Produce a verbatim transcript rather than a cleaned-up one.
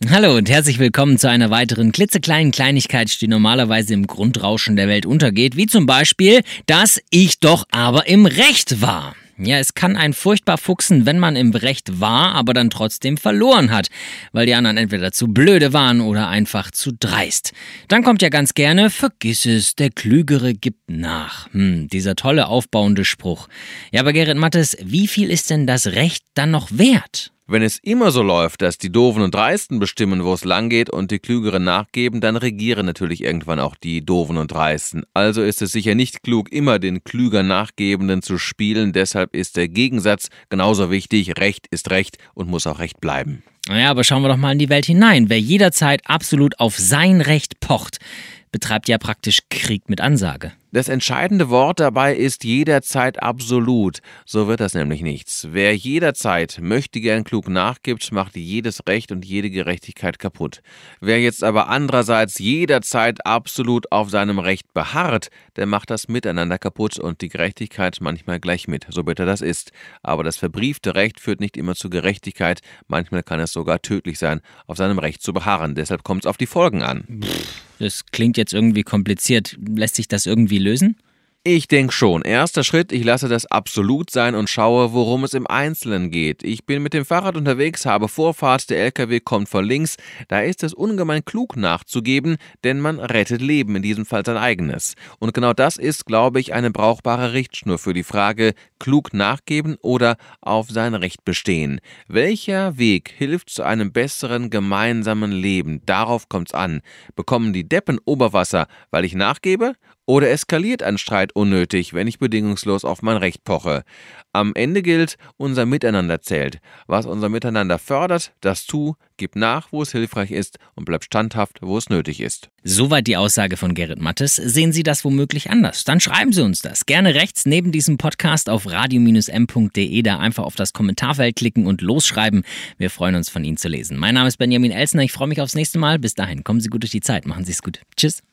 Hallo und herzlich willkommen zu einer weiteren klitzekleinen Kleinigkeit, die normalerweise im Grundrauschen der Welt untergeht, wie zum Beispiel, dass ich doch aber im Recht war. Ja, es kann einen furchtbar fuchsen, wenn man im Recht war, aber dann trotzdem verloren hat, weil die anderen entweder zu blöde waren oder einfach zu dreist. Dann kommt ja ganz gerne, vergiss es, der Klügere gibt nach. Hm, dieser tolle aufbauende Spruch. Ja, aber Gerrit Mattes, wie viel ist denn das Recht dann noch wert? Wenn es immer so läuft, dass die Doofen und Dreisten bestimmen, wo es lang geht und die Klügeren nachgeben, dann regieren natürlich irgendwann auch die Doofen und Dreisten. Also ist es sicher nicht klug, immer den klüger Nachgebenden zu spielen. Deshalb ist der Gegensatz genauso wichtig. Recht ist Recht und muss auch Recht bleiben. Naja, aber schauen wir doch mal in die Welt hinein. Wer jederzeit absolut auf sein Recht pocht, betreibt ja praktisch Krieg mit Ansage. Das entscheidende Wort dabei ist jederzeit absolut. So wird das nämlich nichts. Wer jederzeit möchte gern klug nachgibt, macht jedes Recht und jede Gerechtigkeit kaputt. Wer jetzt aber andererseits jederzeit absolut auf seinem Recht beharrt, der macht das Miteinander kaputt und die Gerechtigkeit manchmal gleich mit, so bitter das ist. Aber das verbriefte Recht führt nicht immer zu Gerechtigkeit. Manchmal kann es sogar tödlich sein, auf seinem Recht zu beharren. Deshalb kommt es auf die Folgen an. Das klingt jetzt irgendwie kompliziert. Lässt sich das irgendwie lösen? Ich denke schon. Erster Schritt, ich lasse das absolut sein und schaue, worum es im Einzelnen geht. Ich bin mit dem Fahrrad unterwegs, habe Vorfahrt, der L K W kommt von links. Da ist es ungemein klug nachzugeben, denn man rettet Leben, in diesem Fall sein eigenes. Und genau das ist, glaube ich, eine brauchbare Richtschnur für die Frage, klug nachgeben oder auf sein Recht bestehen. Welcher Weg hilft zu einem besseren gemeinsamen Leben? Darauf kommt's an. Bekommen die Deppen Oberwasser, weil ich nachgebe? Oder eskaliert ein Streit unnötig, wenn ich bedingungslos auf mein Recht poche? Am Ende gilt, unser Miteinander zählt. Was unser Miteinander fördert, das tu, gib nach, wo es hilfreich ist und bleib standhaft, wo es nötig ist. Soweit die Aussage von Gerrit Mattes. Sehen Sie das womöglich anders? Dann schreiben Sie uns das. Gerne rechts neben diesem Podcast auf radio Bindestrich m punkt de, da einfach auf das Kommentarfeld klicken und losschreiben. Wir freuen uns, von Ihnen zu lesen. Mein Name ist Benjamin Elsner. Ich freue mich aufs nächste Mal. Bis dahin, kommen Sie gut durch die Zeit. Machen Sie es gut. Tschüss.